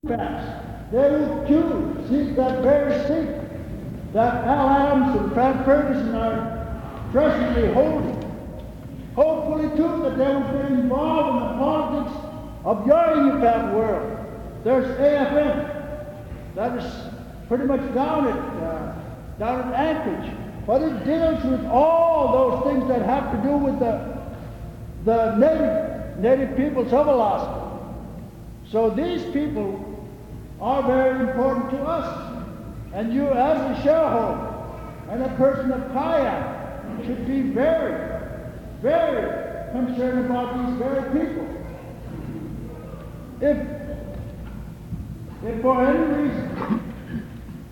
Democrats, they will too seek that very seat that Al Adams and Frank Ferguson are presently holding. Hopefully too that they will get involved in the politics of your INUPAC world. There's AFN, that is pretty much down at Anchorage, but it deals with all those things that have to do with the native peoples of Alaska. So these people are very important to us. And you as a shareholder and a person of Kayak should be very, very concerned about these very people. If for any reason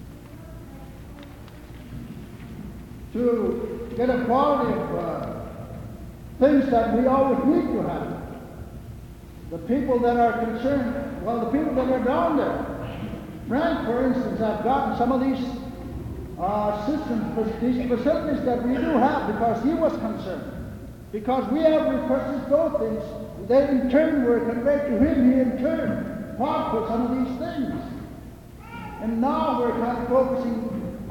to get a quality of things that we always need to have, the people that are concerned, well, the people that are down there, Frank, for instance, have gotten some of these systems, these facilities that we do have because he was concerned. Because we have requested those things, they in turn were conveyed to him, he in turn fought for some of these things. And now we're kind of focusing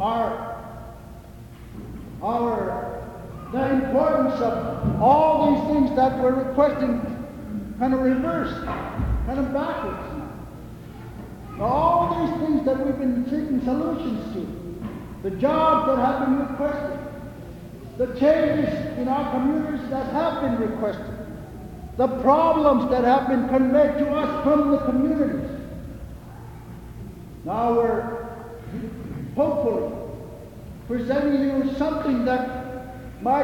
the importance of all these things that we're requesting kind of reversed, kind of backwards now. All these things that we've been seeking solutions to, the jobs that have been requested, the changes in our communities that have been requested, the problems that have been conveyed to us from the communities. Now we're hopefully presenting you something that might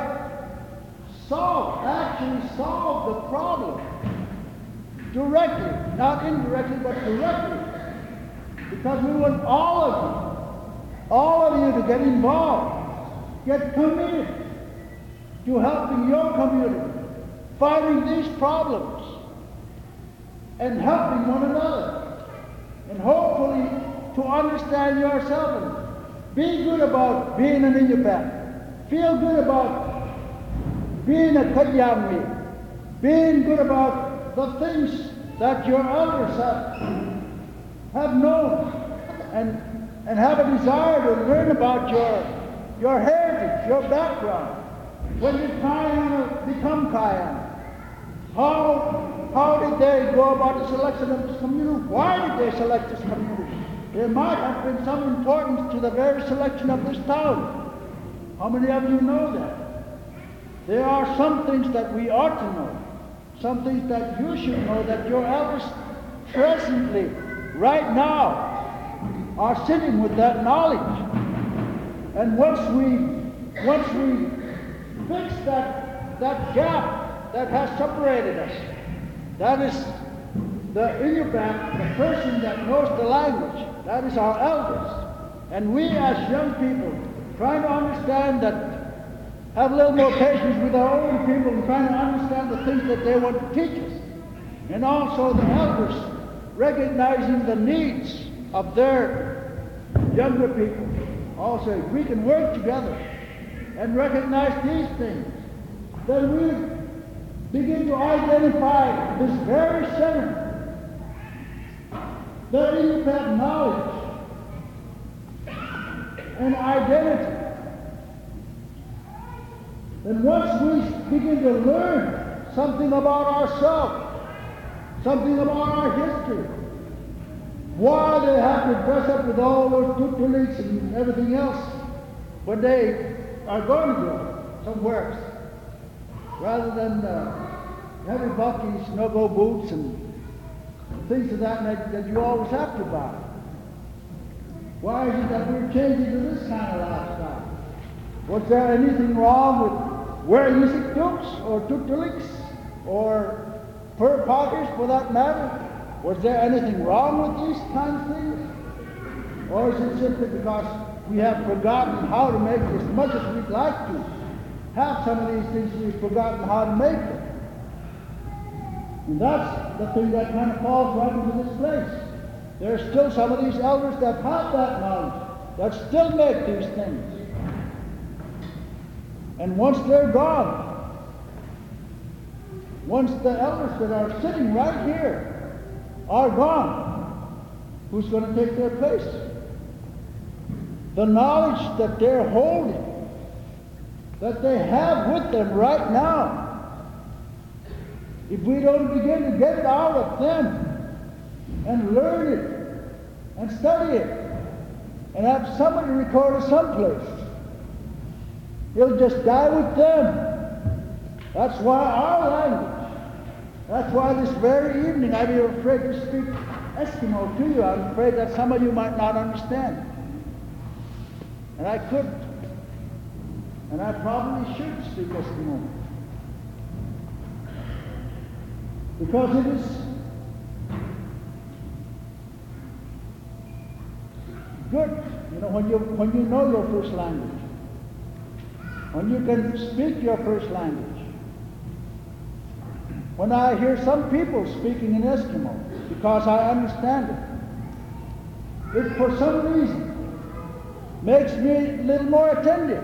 actually solve the problem directly, not indirectly, but directly. Because we want all of you to get involved, get committed to helping your community, fighting these problems, and helping one another, and hopefully to understand yourself and be good about being an INUPAC, feel good about being a Katyami, being good about the things that your elders have known and have a desire to learn about your heritage, your background. When did Kayan become Kayan? How did they go about the selection of this community? Why did they select this community? There might have been some importance to the very selection of this town. How many of you know that? There are some things that we ought to know, some things that you should know, that your elders presently, right now, are sitting with that knowledge. And once we fix that gap that has separated us, that is the INUPAC, the person that knows the language, that is our elders. And we as young people, trying to understand that, have a little more patience with our own people and trying to understand the things that they want to teach us. And also the elders recognizing the needs of their younger people. Also, if we can work together and recognize these things, then we begin to identify this very center, the INUPAC knowledge and identity. And once we begin to learn something about ourselves, something about our history, why they have to dress up with all those tutuliks and everything else when they are going to go somewhere else, rather than heavy buckies, no-go boots, and things of that nature that you always have to buy. Why is it that we're changing to this kind of lifestyle? Was there anything wrong with wearing Isikdukes or tutuliks or fur pockets for that matter? Was there anything wrong with these kinds of things? Or is it simply because we have forgotten how to make it? As much as we'd like to have some of these things, we've forgotten how to make them. And that's the thing that kind of falls right into this place. There are still some of these elders that have that knowledge, that still make these things. And once they're gone, once the elders that are sitting right here are gone, Who's going to take their place? The knowledge that they're holding, that they have with them right now, if we don't begin to get it out of them and learn it and study it and have somebody record it someplace, it'll just die with them. That's why our language, that's why this very evening I'd be afraid to speak Eskimo to you. I'm afraid that some of you might not understand. And I couldn't. And I probably should speak Eskimo. Because it is good, you know, when you know your first language, when you can speak your first language. When I hear some people speaking in Eskimo, because I understand it, it for some reason makes me a little more attentive.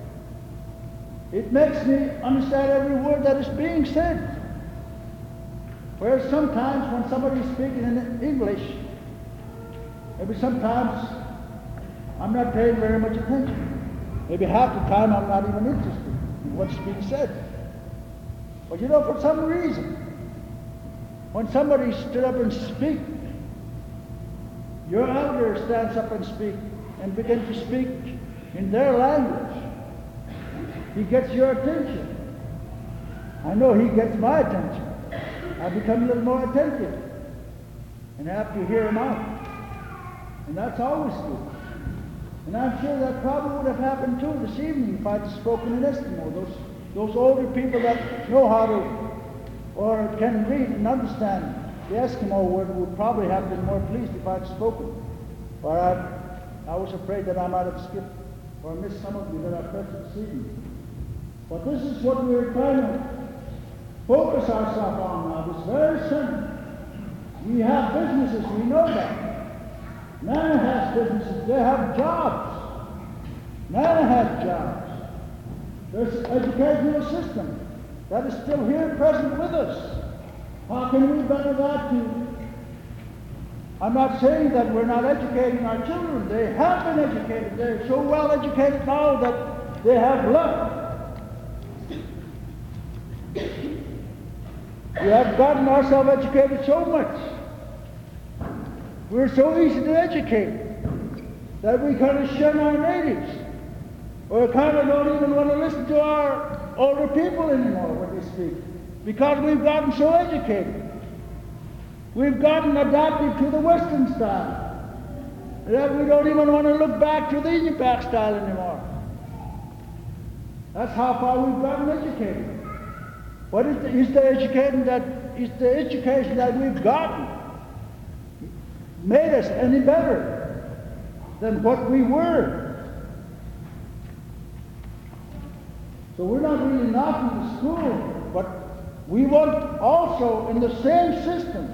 It makes me understand every word that is being said. Whereas sometimes when somebody's speaking in English, maybe sometimes I'm not paying very much attention. Maybe half the time I'm not even interested in what's being said. But you know, for some reason, when somebody stood up and speak, your elder stands up and speak and begins to speak in their language, he gets your attention. I know he gets my attention. I become a little more attentive and have to hear him out. And that's always good. And I'm sure that probably would have happened too this evening if I'd spoken in Eskimo. Those older people that know how to or can read and understand the Eskimo word would probably have been more pleased if I'd spoken. But I was afraid that I might have skipped or missed some of you that are present this evening. But this is what we're trying to focus ourselves on now, this very Sunday. We have businesses, we know that. Nana has businesses, they have jobs. Nana has jobs. There's an educational system that is still here present with us. How can we better that too? I'm not saying that we're not educating our children. They have been educated. They're so well educated now that they have left. We have gotten ourselves educated so much. We're so easy to educate that we kind of shun our natives. Or kind of don't even want to listen to our older people anymore when they speak. Because we've gotten so educated. We've gotten adapted to the Western style. That we don't even want to look back to the Inupiaq style anymore. That's how far we've gotten educated. What is the education that we've gotten made us any better than what we were? So we're not really knocking the school, but we want also in the same system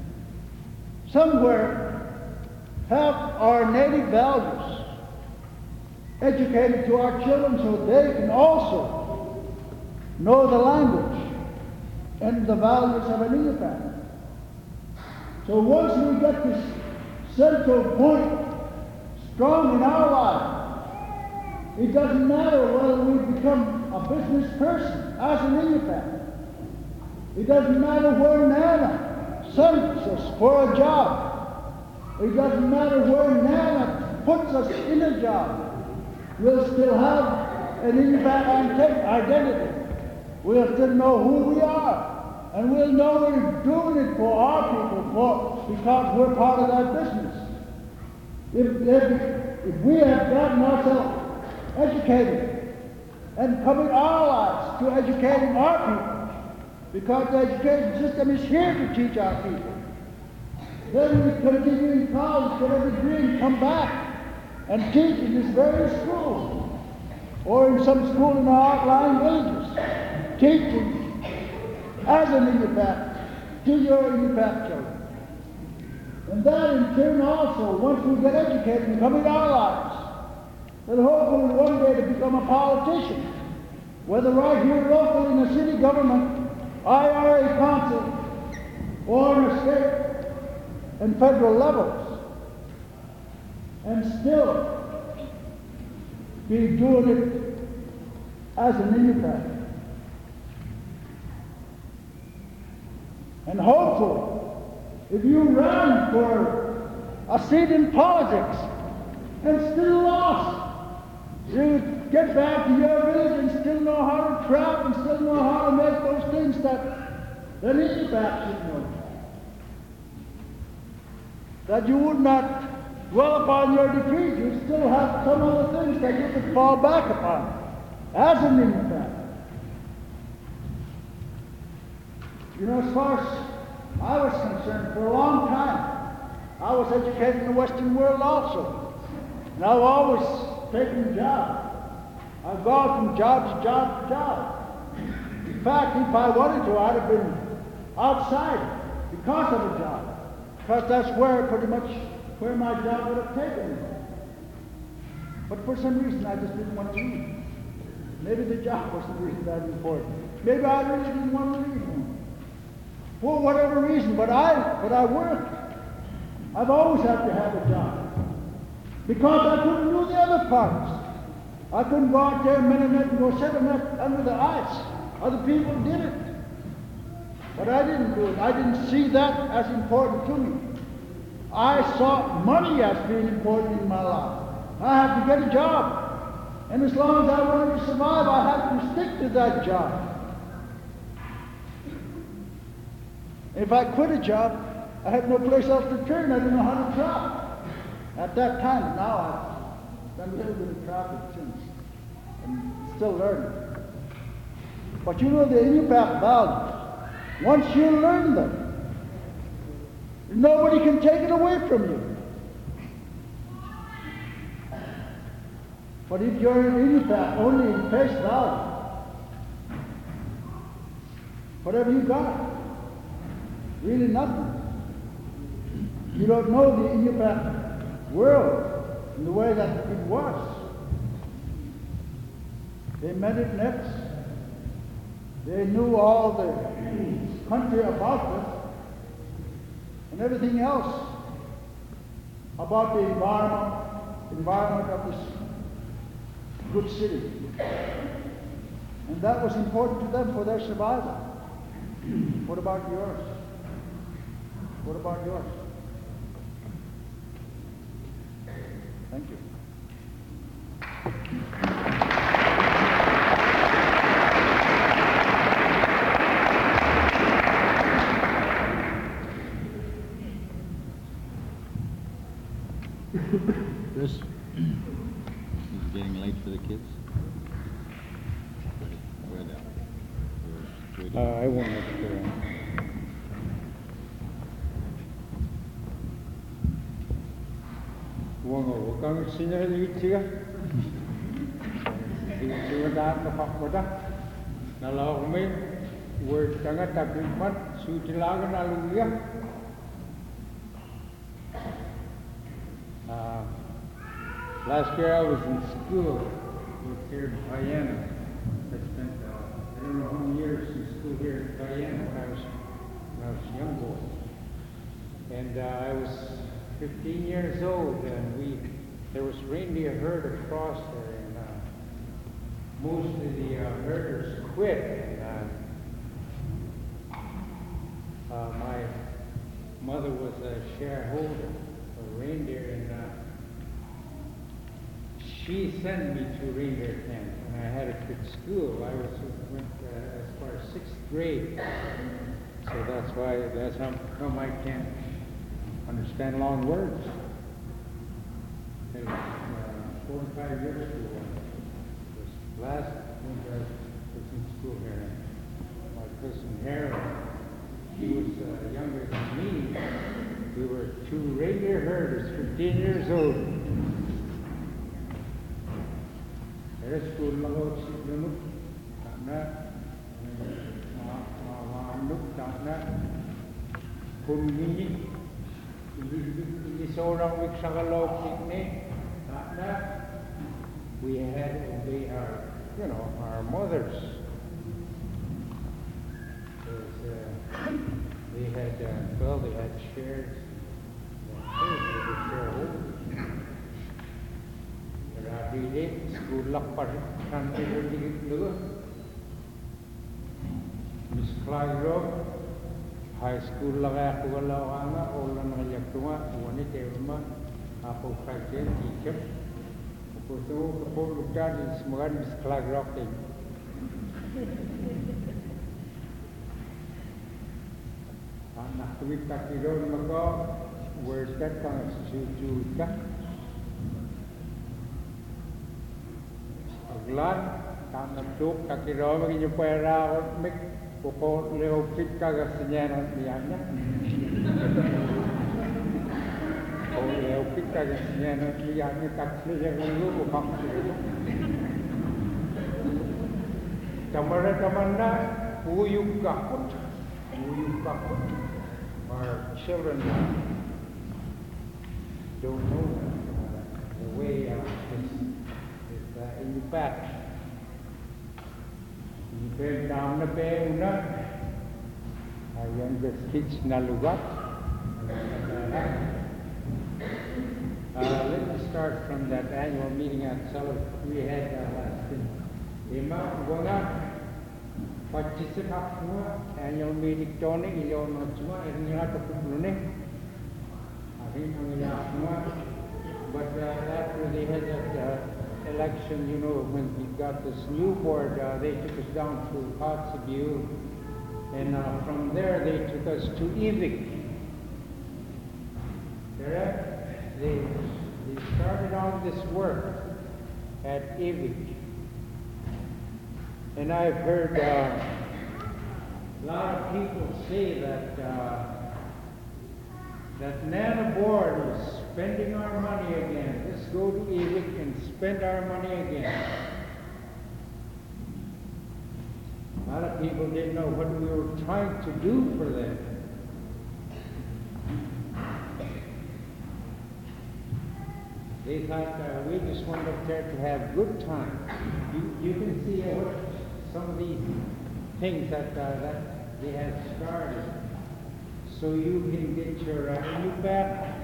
somewhere have our native values educated to our children so they can also know the language and the values of an Inupiaq. So once we get this central point strong in our life, it doesn't matter whether we become a business person as an Inupiaq. It doesn't matter where Nana sends us for a job. It doesn't matter where Nana puts us in a job. We'll still have an Inupiaq identity. We'll still know who we are. And we'll know we're doing it for our people because we're part of that business. If we have gotten ourselves educated and commit our lives to educating our people, because the education system is here to teach our people, then we continue in college, get a degree, and come back and teach in this very school or in some school in our outlying villages, teaching as an Inupiaq to your Inupiaq children. And that in turn also, once we get educated and commit our lives, then hopefully one day to become a politician, whether right here locally in the city government, IRA council, or in the state and federal levels. and still be doing it as an Inupiaq. And hopefully, if you run for a seat in politics and still lost, you get back to your village and still know how to trap and still know how to make those things that Inupiaq should know. That you would not dwell upon your defeat. You still have some other things that you could fall back upon as an Inupiaq. You know, as far as I was concerned, for a long time, I was educated in the Western world also. And I've always taken jobs. I've gone from job to job to job. In fact, if I wanted to, I'd have been outside because of a job. Because that's where pretty much where my job would have taken me. But for some reason, I just didn't want to leave. Maybe the job wasn't really that important. Maybe I really didn't want to leave. For whatever reason, but I worked. I've always had to have a job. Because I couldn't do the other parts. I couldn't go out there a minute and go sit under the ice. Other people did it. But I didn't do it. I didn't see that as important to me. I saw money as being important in my life. I had to get a job. And as long as I wanted to survive, I had to stick to that job. If I quit a job, I had no place else to turn. I didn't know how to trap. At that time, now I've done a little bit of trapping since. And still learning. But you know the Inupiaq values. Once you learn them, nobody can take it away from you. But if you're an Inupiaq only in face value, whatever you got, really nothing. You don't know the Inupiaq world in the way that it was. They met it next. They knew all the country about it and everything else about the environment of this good city. And that was important to them for their survival. What about yours? What about yours? Thank you. Chris, is it getting late for the kids? I won't have to go on. Wongo, kami senior YouTube. YouTube dah nampak mudah. Kalau kami word sangat tapi mat suci lagi lalu dia. Last year I was in school here in Guyana. I spent I don't know how many years in school here in Guyana when I was a young boy. And I was 15 years old, and there was reindeer herd across there, and most of the herders quit. And my mother was a shareholder of reindeer, and she sent me to reindeer camp, and I had a good school. I went as far as 6th grade, so that's how come I can't understand long words. And 4 and 5 years ago, this last winter I was in school here. My cousin Harold, he was younger than me. We were 2 reindeer herders, 15 years old. There's school lago sinunod, takna, maanok, takna, kunini. Hindi seorang wiksakalokik ni, takna. We had to obey our mothers. They had shares. They were shareholders. lakpar kan digit lego. Miss Clyde High School laga ko wala nga o lang ngayak tunga wani tema ako kaya teacher. Ko to ko lutar is magan Miss Clyde Rock. Anak tuwid takiron mako where's that kang suju ka aglan tam tuk takiro magi pera mik ko leo pit ka gasnya nianya ko leo pit ka gasnya nianya taksle yang lu ko Tamara tamanda uyuk kaput our children don't know the way is in the back. You bend down the bed, our youngest kids nalugat. Let me start from that annual meeting at Sullivan. We had last participate annual meeting Tony, Ilon Machua, and Nilata Pune. I think but after they had that election, you know, when we got this new board, they took us down to Kotzebue, and from there they took us to Evik. They started on this work at Evik. And I've heard a lot of people say that that Nana board is spending our money again. Let's go to Evik and spend our money again. A lot of people didn't know what we were trying to do for them. They thought we just went up there to have good time. You can see what some of these things that they have started, so you can get your back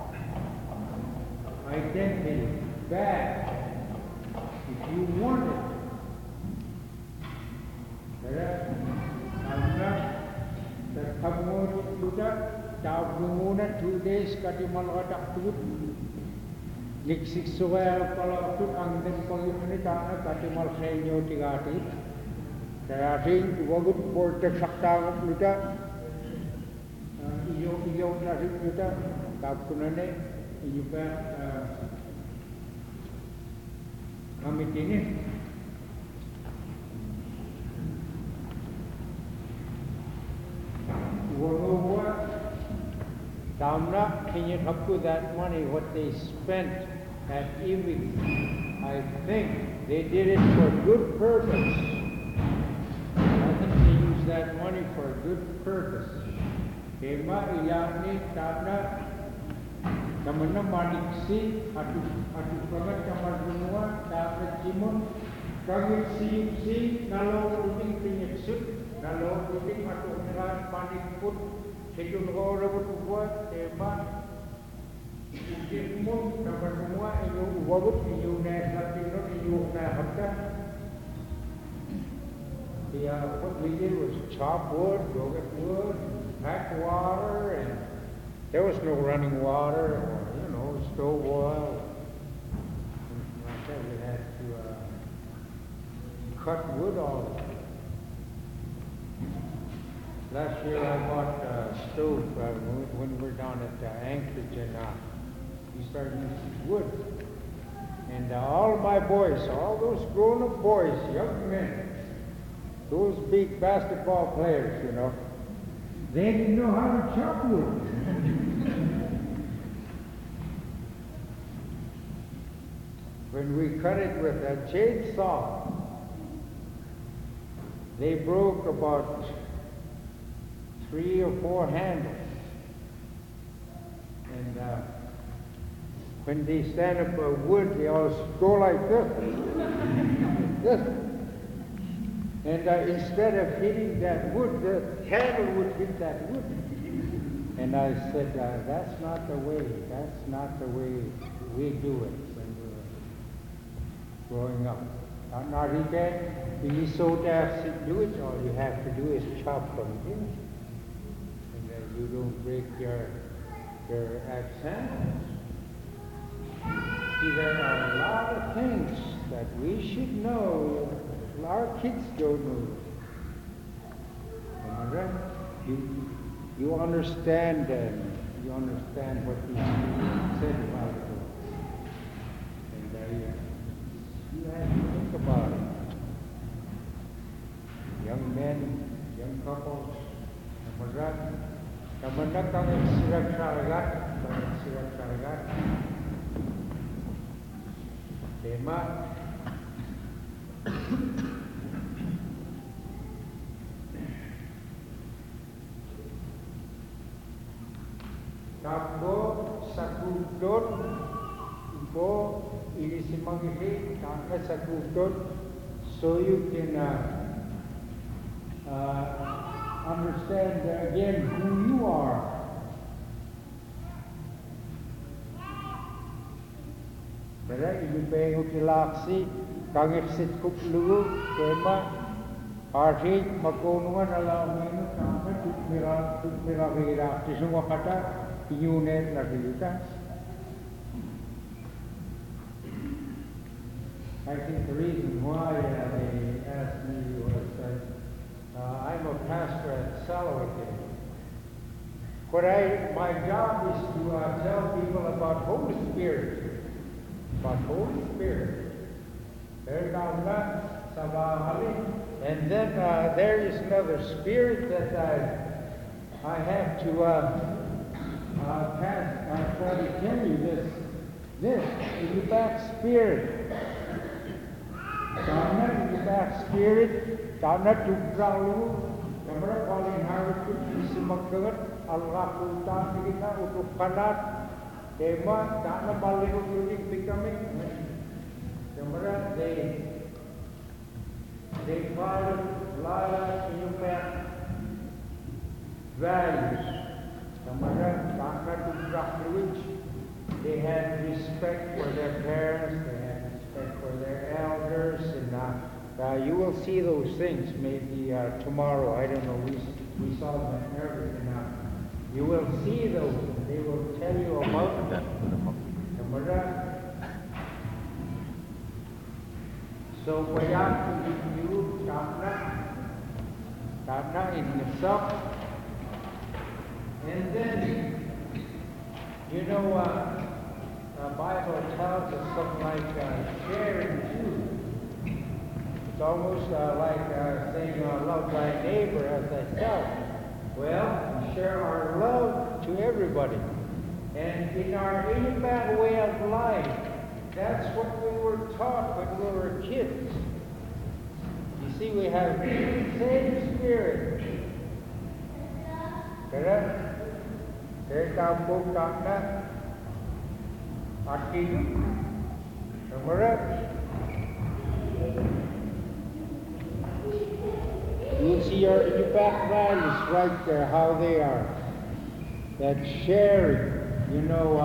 identity back if you want it. I'm 2 days Niksik suwel kalau tu angin kalau ini tanah katimal khenyo tigati, kaya wagut border sakta luta, iyo nasi luta, kapunane iyo pa kami ini. Wongwa, damna kini kapku that money what they spent at Evik, I think they did it for good purpose. I think they used that money for a good purpose. Kema ilani tabna kamana madiksi atu pagat kamar dunua tabna jimun kami si nalo uting pinyeksut nalo uting atu ngeran panik put sedun orang buat kema Jimun dapat semua itu wabuk itu naik itu naik what we did was chop wood, go get wood, pack water, and there was no running water, or, stove oil. Like that, we had to cut wood all the time. Last year I bought a stove when we were down at Anchorage, and we started using wood. And all my boys, all those grown-up boys, young men, those big basketball players, they didn't know how to chop wood. When we cut it with a chainsaw, they broke about 3 or 4 handles. And when they stand up wood, they all go like this. And instead of hitting that wood, the handle would hit that wood. And I said, that's not the way. That's not the way we do it. growing up. Not he can, when you so to do it, all you have to do is chop from here. And then you don't break your accent. See, there are a lot of things that we should know. Our kids don't know. Remember? You understand you understand what these people said a while ago. And you have to think about it. Young men, young couples, kamandak kang sirat-saragat, tema. Kambo sakudot ibo ini simangisi kanga sakudot, so you can understand again who you are. Kaya ibibigay ko kilaksi kangiksit kuplu tema arhit makunungan alam mo kami tutmira kira semua kata unit lagilitas. I think the reason why they asked me was that I'm a pastor at Salawat. My job is to tell people about Holy Spirit. About Holy Spirit. And then there is another spirit that I have to pass. I try to tell you this is the back spirit. Karena the back spirit, karena tugralu, kamera paling harus isi makat, al-rakutan kita untuk kanat, tema karena paling unik becoming. Kamera they follow Lala Inumat values. Kamera karena tugralu, they had respect for their parents. For their elders, and you will see those things maybe tomorrow. I don't know. We saw them earlier. You will see those. They will tell you about them. So we have to give you Tana in the sub, and then you know. The Bible tells us something like sharing too. It's almost like saying love thy neighbor as thyself. Well, we share our love to everybody. And in our Inupiat way of life, that's what we were taught when we were kids. You see, we have the same spirit. Correct? You see your back values right there, how they are. That sharing, you know,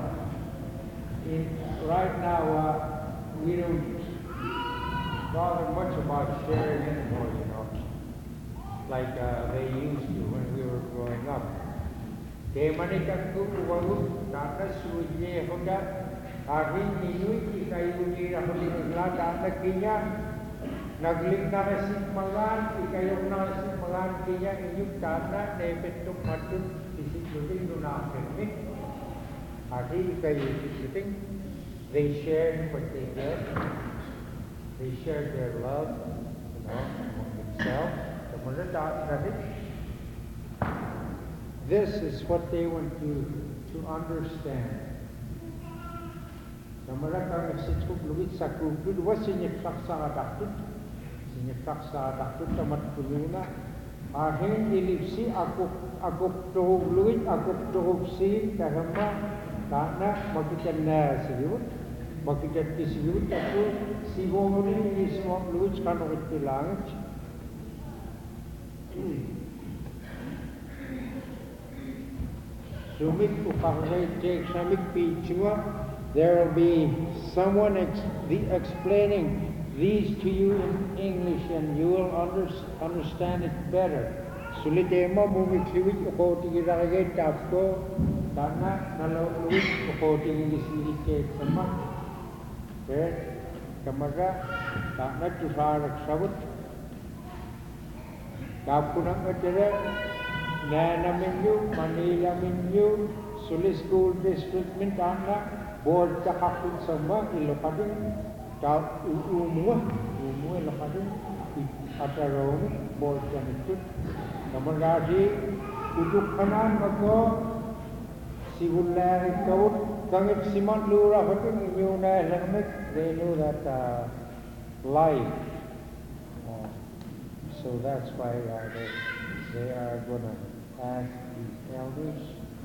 right now we don't bother much about sharing anymore, you know, like they used to when we were growing up. Kemanikan ku walu karena suji hoda ahin inui ikayuni rahuli karena kinya nagling nasi malan ikayong nasi malan kinya inyuk karena nebetuk matun disikutin dunakin ahi ikayuting they shared what they get, they shared their love, you know, among themselves. Kemudian tadi. This is what they want to understand. Namara kang situk luwit sakupud wasinyek saksa daktut tamat kuluna ahin ilipsi aku tohog luwit aku tohog sin kahama karena makikan nasiyut makikan kisiyut aku sibongin ini semua luwit kanu itilang. Sumit upang cek samik pichua there will be someone explaining these to you in English, and you will understand it better. Sulitema mumi kliwit ukoti giragay tapko tana nalawit ukoti gisilike sama. Kamaga tana tusarak sabut. Kapunang acara Nana Minyu, Manila Minyu, Suli School District Mintana, Board Takakun sama ilokadin, umua ilokadin, Atarong, Board Janitut, Namagadi, Uduk Kanan Mako, Sigulari Kaut, Kangit Simon Lura, Hatin, Yuna Elamek, they knew that life. So that's why they are going to ask these elders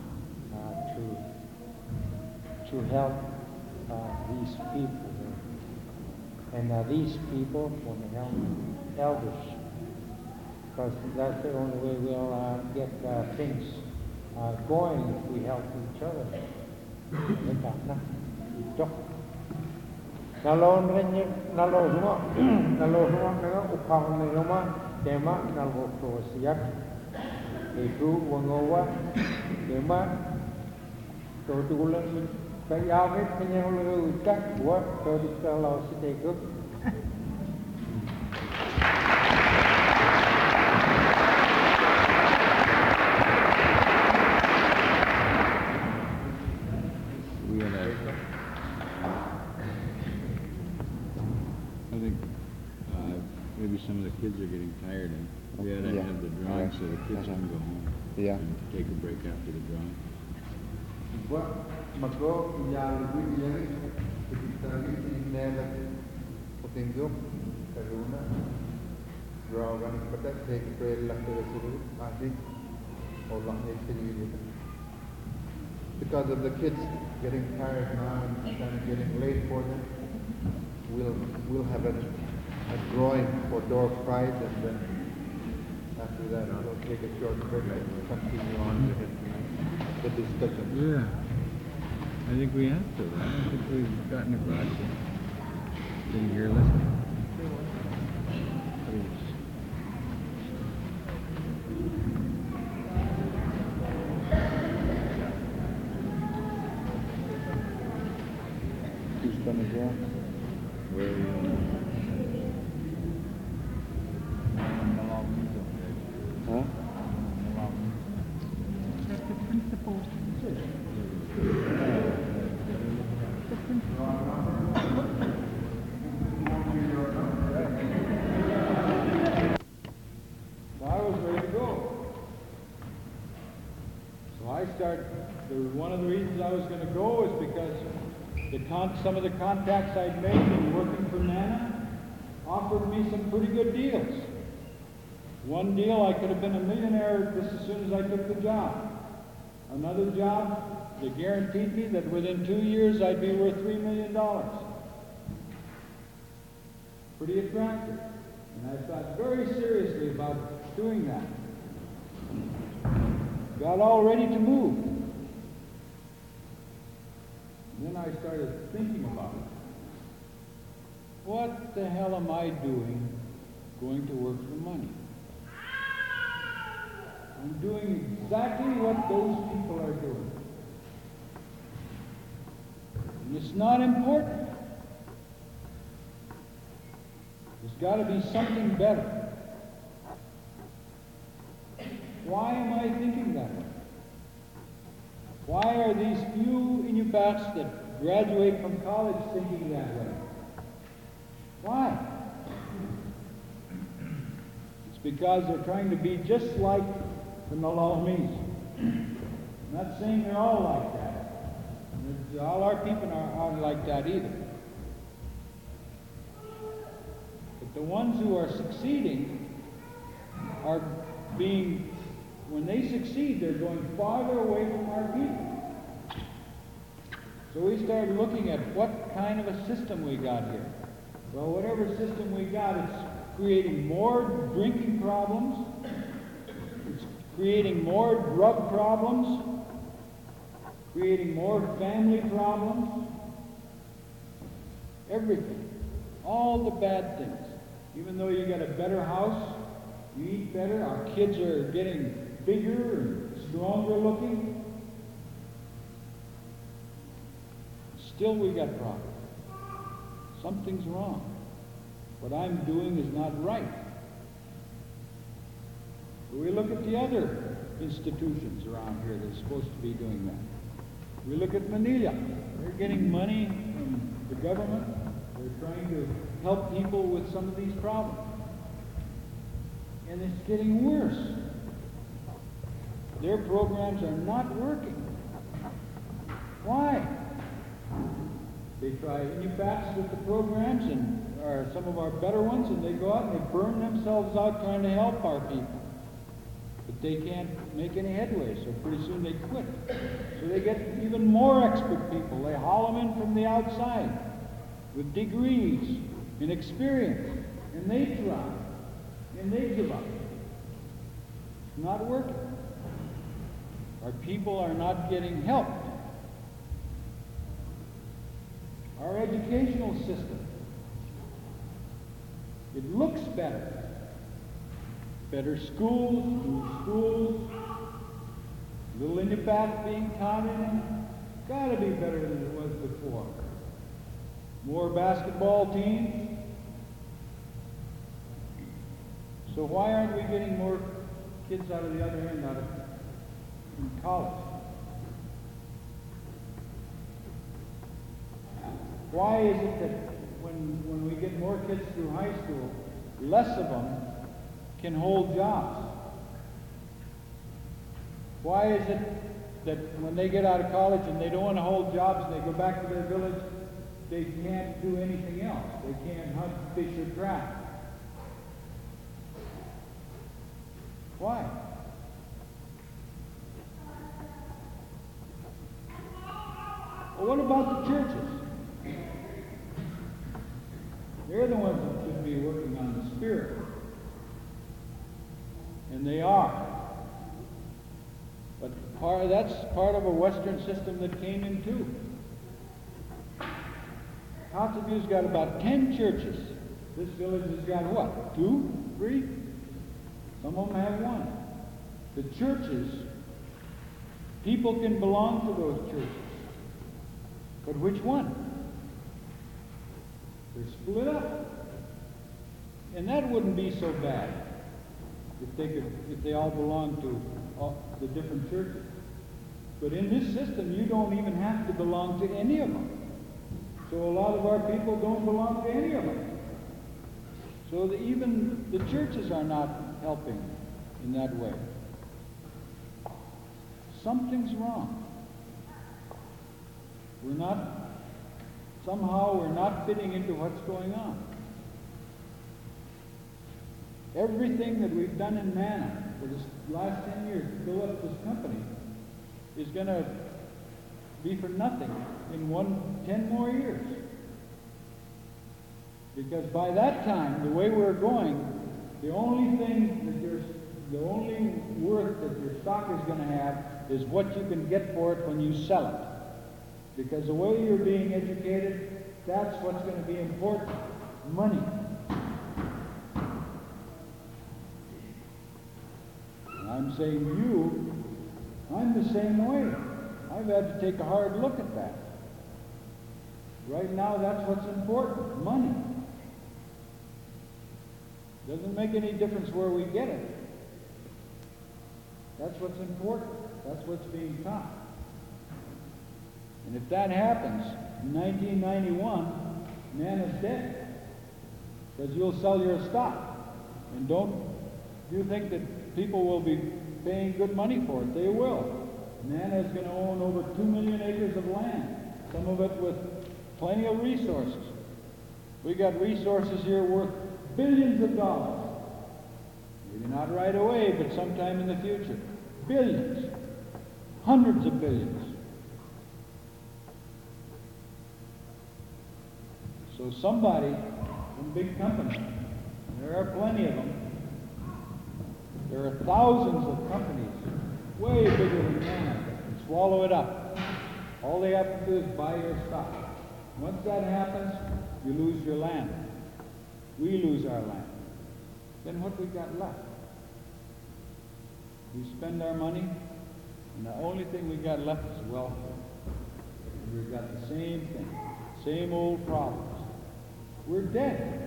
to help these people. And these people want to help elders, because that's the only way we'll get things going if we help each other. Nalon renye nalosuma nga upang niloma tema nalokto siyak itu wangowa tema to tugulan kayamit penyang utak buat to dikalau siteguk. Maybe some of the kids are getting tired, and we had to have the drawing so the kids can go home. Yeah. And take a break after the drawing. What Mago Yalwi Yeri, Pitali Nela Potingo, Karuna, Dragon, but that take a prayer like the Suru, Adi, or Long because of the kids getting tired now and kind of getting late for them, we'll have a drawing for door pride, and then after that we'll take a short break and continue on the discussion. Yeah, I think we have to. I think we've gotten across it. Sitting here listening. Who's gonna draw? Where are you? Huh? So I was ready to go. So I started, one of the reasons I was going to go is because some of the contacts I'd made in working for Nana offered me some pretty good deals. One deal, I could have been a millionaire just as soon as I took the job. Another job, they guaranteed me that within 2 years I'd be worth $3 million. Pretty attractive. And I thought very seriously about doing that. Got all ready to move. And then I started thinking about it. What the hell am I doing going to work for money? I'm doing exactly what those people are doing. And it's not important. There's got to be something better. Why am I thinking that way? Why are these few Inupiats that graduate from college thinking that way? Why? It's because they're trying to be just like the Nalalamis. I'm not saying they're all like that. All our people aren't like that either. But the ones who are succeeding are being, when they succeed, they're going farther away from our people. So we started looking at what kind of a system we got here. Well, whatever system we got, it's creating more drinking problems, it's creating more drug problems, creating more family problems, everything, all the bad things. Even though you got a better house, you eat better, our kids are getting bigger and stronger looking, still we got problems. Something's wrong. What I'm doing is not right. We look at the other institutions around here that are supposed to be doing that. We look at Manila. They're getting money from the government. They're trying to help people with some of these problems. And it's getting worse. Their programs are not working. Why? They try Unifats with the programs, and are some of our better ones, and they go out and they burn themselves out trying to help our people. But they can't make any headway, so pretty soon they quit. So they get even more expert people. They haul them in from the outside with degrees and experience, and they try, and they give up. It's not working. Our people are not getting helped. Our educational system, it looks better. Better schools, new schools, little Unipat being counted in. Gotta be better than it was before. More basketball teams. So why aren't we getting more kids out of the other end in college? Why is it that when we get more kids through high school, less of them can hold jobs? Why is it that when they get out of college and they don't want to hold jobs and they go back to their village, they can't do anything else? They can't hunt, fish, or trap. Why? Well, what about the churches? They're the ones that should be working on the Spirit. And they are. But that's part of a Western system that came in too. Kotzebue's got about 10 churches. This village has got what? 2? 3? Some of them have 1. The churches, people can belong to those churches. But which one? They're split up. And that wouldn't be so bad if they all belonged to the different churches. But in this system, you don't even have to belong to any of them. So a lot of our people don't belong to any of them. So that even the churches are not helping in that way. Something's wrong. Somehow we're not fitting into what's going on. Everything that we've done in Manna for this last 10 years to build up this company is going to be for nothing in 10 more years. Because by that time, the way we're going, the only worth that your stock is going to have is what you can get for it when you sell it. Because the way you're being educated, that's what's going to be important. Money. And I'm saying I'm the same way. I've had to take a hard look at that. Right now, that's what's important. Money. Doesn't make any difference where we get it. That's what's important. That's what's being taught. And if that happens, in 1991, Manna's dead. Because you'll sell your stock. And don't you think that people will be paying good money for it? They will. Manna is going to own over 2 million acres of land, some of it with plenty of resources. We got resources here worth billions of dollars. Maybe not right away, but sometime in the future. Billions. Hundreds of billions. So somebody, some big company, and there are plenty of them, there are thousands of companies way bigger than Manna that can swallow it up. All they have to do is buy your stock. Once that happens, you lose your land. We lose our land. Then what we got left? We spend our money, and the only thing we got left is welfare. And we've got the same thing, same old problems. We're dead.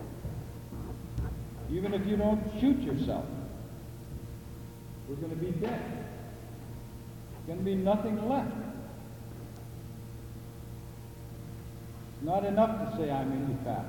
Even if you don't shoot yourself, we're going to be dead. There's going to be nothing left. It's not enough to say I'm inept.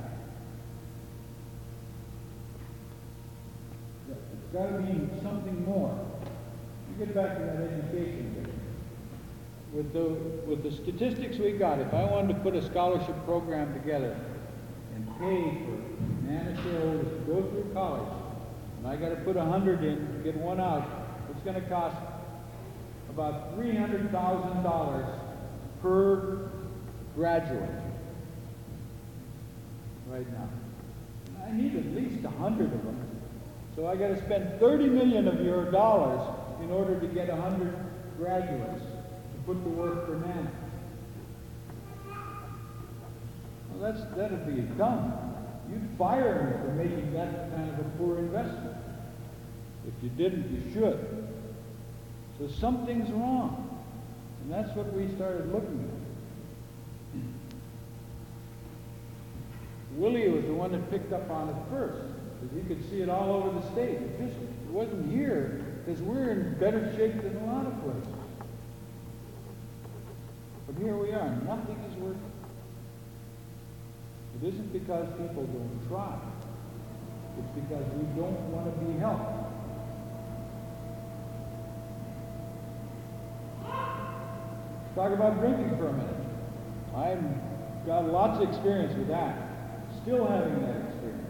It's got to be something more. You get back to that education thing. With the statistics we got, if I wanted to put a scholarship program together and pay for Nana shareholders to go through college, and I got to put 100 in to get one out, it's going to cost about $300,000 per graduate right now. I need at least 100 of them. So I got to spend 30 million of your dollars in order to get 100 graduates to put to work for Nana. Well, that'd be dumb. You'd fire me for making that kind of a poor investment. If you didn't, you should. So something's wrong. And that's what we started looking at. Willie was the one that picked up on it first, because he could see it all over the state. It wasn't here, because we're in better shape than a lot of places. But here we are. Nothing is working. It isn't because people don't try. It's because we don't want to be helped. Let's talk about drinking for a minute. I've got lots of experience with that. Still having that experience.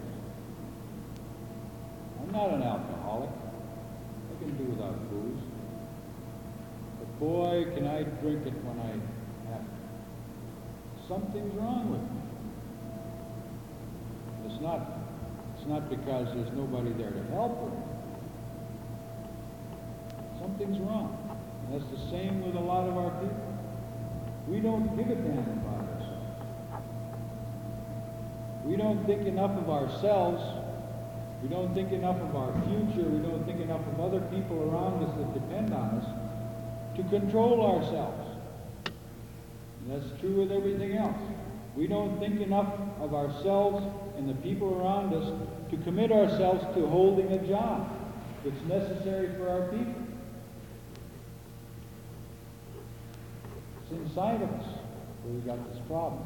I'm not an alcoholic. I can do without booze. But boy, can I drink it when I have it. Something's wrong with me. It's not because there's nobody there to help her. Something's wrong. And that's the same with a lot of our people. We don't give a damn about ourselves. We don't think enough of ourselves. We don't think enough of our future. We don't think enough of other people around us that depend on us to control ourselves. And that's true with everything else. We don't think enough of ourselves and the people around us to commit ourselves to holding a job that's necessary for our people. It's inside of us where we got this problem.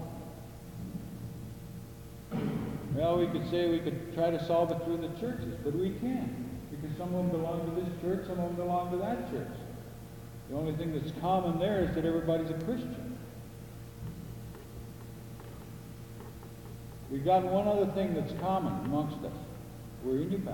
Well, we could say we could try to solve it through the churches, but we can't, because some of them belong to this church, some of them belong to that church. The only thing that's common there is that everybody's a Christian. We've got one other thing that's common amongst us. We're Inupiaq.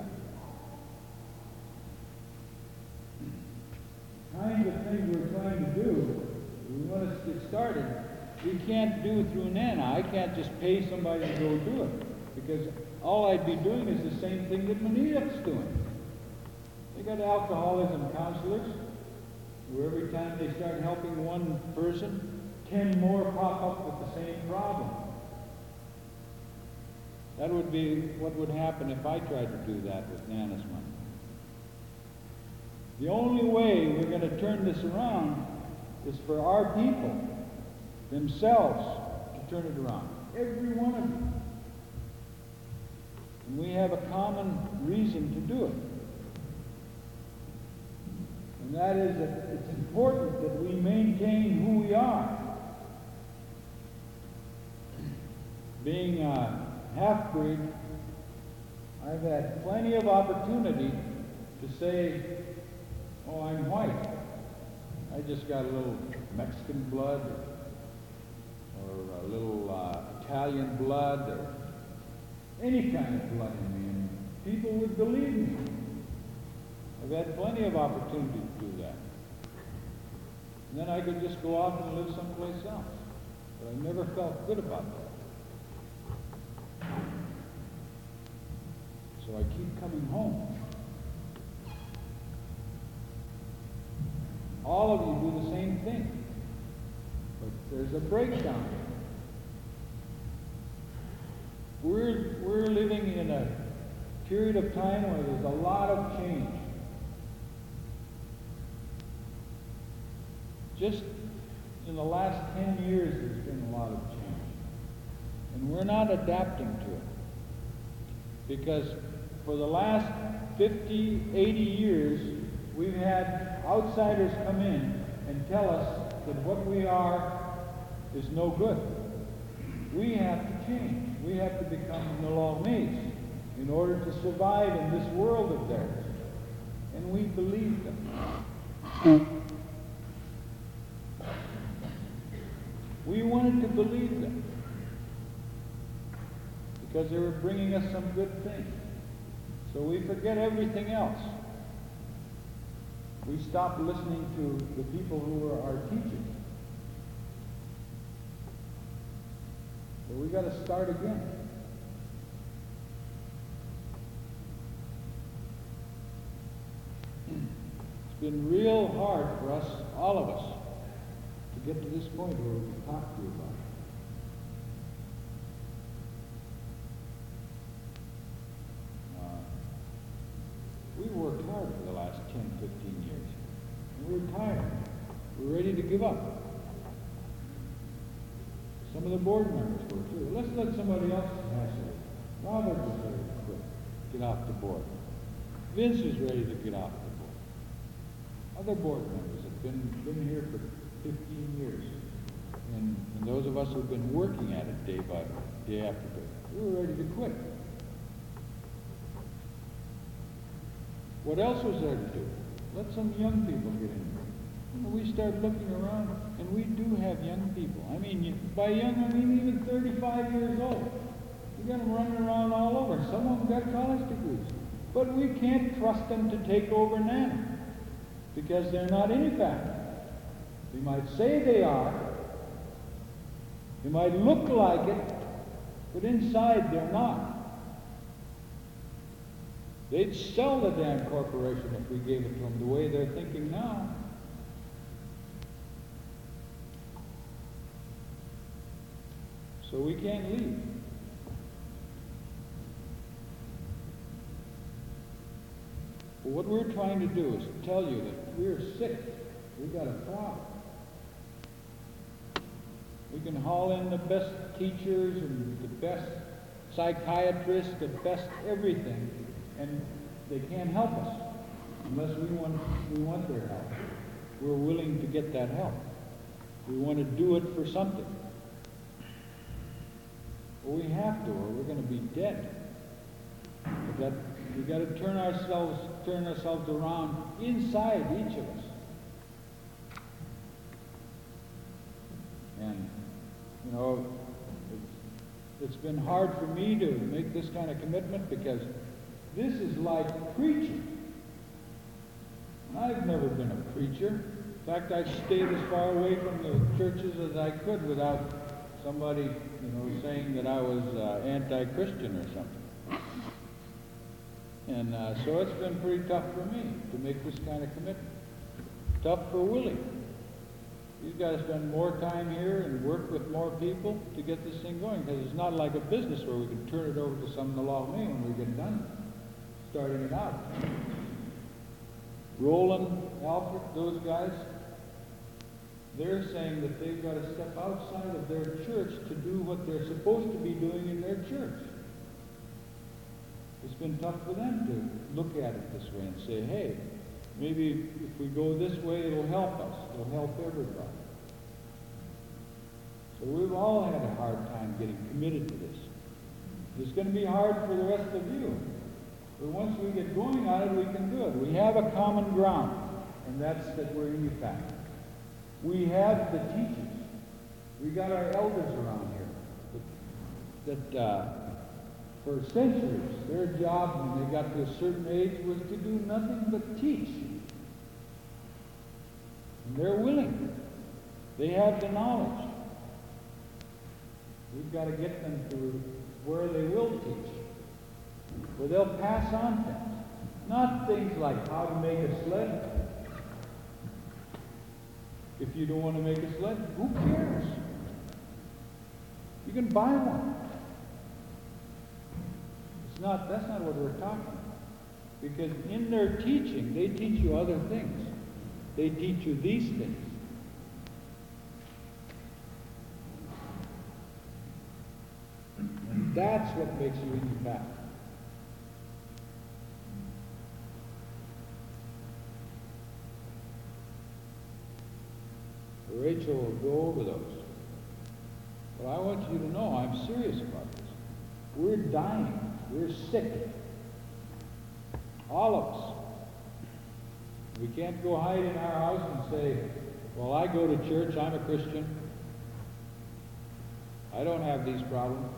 The kind of thing we're trying to do, we want to get started, we can't do through Nana. I can't just pay somebody to go do it, because all I'd be doing is the same thing that Maniak's doing. They got alcoholism counselors, where every time they start helping one person, 10 more pop up with the same problem. That would be what would happen if I tried to do that with Nana's money. The only way we're going to turn this around is for our people themselves to turn it around. Every one of you. And we have a common reason to do it. And that is that it's important that we maintain who we are. Being a half-breed, I've had plenty of opportunity to say, oh, I'm white. I just got a little Mexican blood, or a little Italian blood, or any kind of blood in me, and people would believe me. I've had plenty of opportunity to do that. And then I could just go off and live someplace else. But I never felt good about that. So I keep coming home. All of you do the same thing. But there's a breakdown. We're living in a period of time where there's a lot of change. Just in the last 10 years, there's been a lot of change. And we're not adapting to it. Because for the last 50, 80 years, we've had outsiders come in and tell us that what we are is no good. We have to change. We have to become Nolaumes in order to survive in this world of theirs. And we believe them. We wanted to believe them because they were bringing us some good things. So we forget everything else. We stop listening to the people who were our teachers. So we got to start again. It's been real hard for us, all of us, to get to this point where we can talk to you about it. We've worked hard for the last 10, 15 years. And we're tired. We're ready to give up. Some of the board members were too. Let's let somebody else pass it. Robert was ready to quit, get off the board. Vince is ready to get off the board. Other board members have been here for 15 years. And those of us who've been working at it day by day after day, we were ready to quit. What else was there to do? Let some young people get in there. We start looking around, and we do have young people. I mean, by young, I mean even 35 years old. We got them running around all over. Some of them got college degrees. But we can't trust them to take over now, because they're not any fact. They might say they are. They might look like it, but inside they're not. They'd sell the damn corporation if we gave it to them the way they're thinking now. So we can't leave. But what we're trying to do is tell you that we're sick. We've got a problem. We can haul in the best teachers and the best psychiatrists, the best everything, and they can't help us unless we want their help. We're willing to get that help. We want to do it for something. Well, we have to, or we're going to be dead. We've got to turn ourselves around inside each of us. And, you know, it's been hard for me to make this kind of commitment because this is like preaching. I've never been a preacher. In fact, I stayed as far away from the churches as I could without somebody, you know, saying that I was anti-Christian or something. And so it's been pretty tough for me to make this kind of commitment. Tough for Willie. He's got to spend more time here and work with more people to get this thing going, because it's not like a business where we can turn it over to some Nolaume when we get done starting it out. Roland, Alfred, those guys, they're saying that they've got to step outside of their church to do what they're supposed to be doing in their church. It's been tough for them to look at it this way and say, hey, maybe if we go this way, it'll help us. It'll help everybody. So we've all had a hard time getting committed to this. It's going to be hard for the rest of you. But once we get going on it, we can do it. We have a common ground, and that's that we're UPAC. We have the teachers. We got our elders around here that for centuries, their job when they got to a certain age was to do nothing but teach. And they're willing. They have the knowledge. We've got to get them to where they will teach, where they'll pass on things. Not things like how to make a sled. If you don't want to make a sled, who cares? You can buy one. That's not what we're talking about. Because in their teaching, they teach you other things. They teach you these things. And that's what makes you incompatible. Rachel will go over those. But I want you to know I'm serious about this. We're dying. We're sick. All of us. We can't go hide in our house and say, well, I go to church, I'm a Christian. I don't have these problems.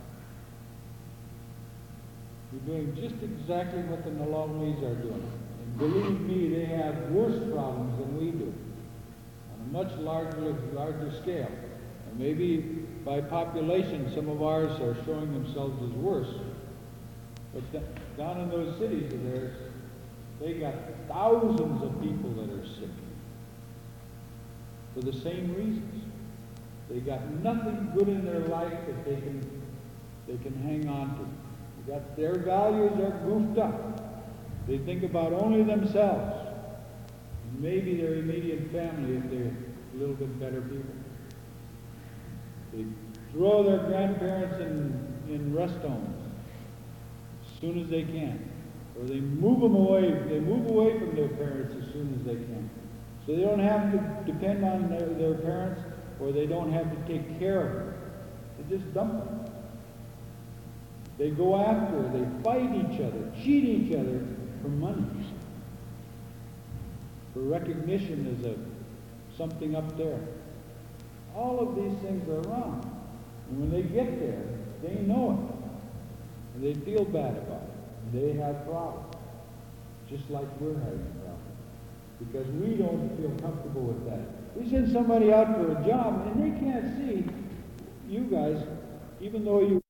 We're doing just exactly what the Nalonlis are doing. And believe me, they have worse problems than we do, on a much larger scale. And maybe by population, some of ours are showing themselves as worse. But down in those cities of theirs, they got thousands of people that are sick for the same reasons. They got nothing good in their life that they can hang on to. Their values are goofed up. They think about only themselves, and maybe their immediate family if they're a little bit better people. They throw their grandparents in rest homes as soon as they can, or they move them away. They move away from their parents as soon as they can, so they don't have to depend on their parents, or they don't have to take care of them. They just dump them. They go after, they fight each other, cheat each other for money, for recognition as something up there. All of these things are wrong. And when they get there, they know it. And they feel bad about it. And they have problems. Just like we're having problems. Because we don't feel comfortable with that. We send somebody out for a job and they can't see you guys, even though you